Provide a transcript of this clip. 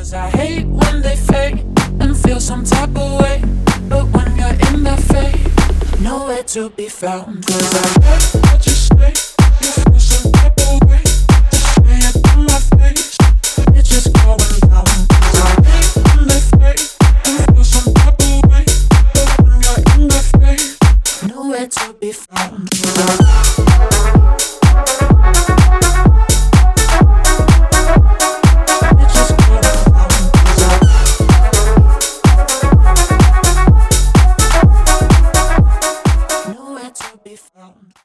Cause I hate when they fade and feel some type of way. But when you're in that fade, nowhere to be found. Cause I heard what you say.